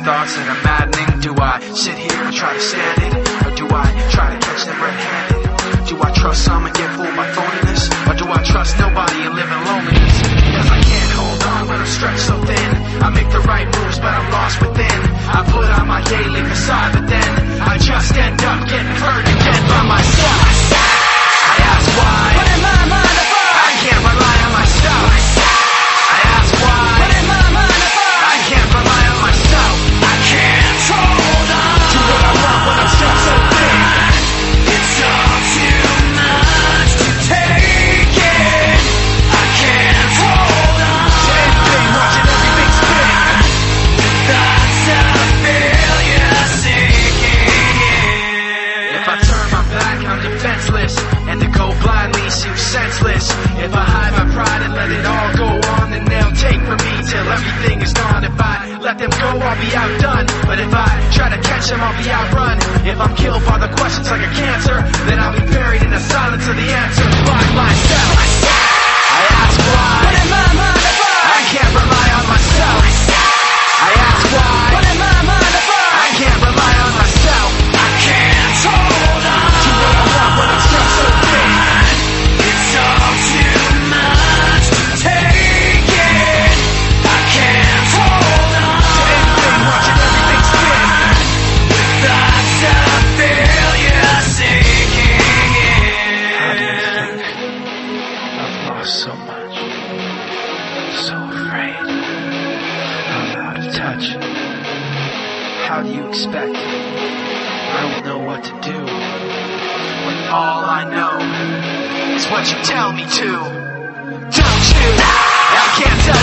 thoughts that are maddening? Do I sit here and try to stand it? Or do I try to catch them red-handed? Do I trust some and get fooled by phoniness? Or do I trust nobody and live in loneliness? Cause I can't hold on when I'm stretched so thin. I make the right moves but I'm lost within. I put on my daily facade but then I just end up getting hurt again by myself. I ask why. What in my mind if I can't rely on myself? I ask why. What in my mind if I can't rely on myself? I can't hold on to what I want when I'm stretched so thin. It's all too much to take in. I can't hold on to anything, watching everything spin. Thoughts of failure sinking in. If I turn my back, I'm defenseless, and to go blindly seems senseless. If I hide my pride and let it all go on, then they'll take from me till everything is gone. If I let them go, I'll be outdone. But if I try to catch them, I'll be outrun. If I'm killed by the questions like a cancer, then I'll be buried in the silence of the answers by myself. I ask why. What in my mind if I can't rely on myself? I ask why. What in my mind if I can't rely on myself? I can't hold on to what I want when I'm stretched so thin. It's all too much to take in. I can't hold on to anything, watching everything spin. With thoughts of failure sinking in. How do you think? I've lost so much. So afraid. I'm out of touch. How do you expect I will know what to do when all I know is what you tell me to? Don't you? I can't tell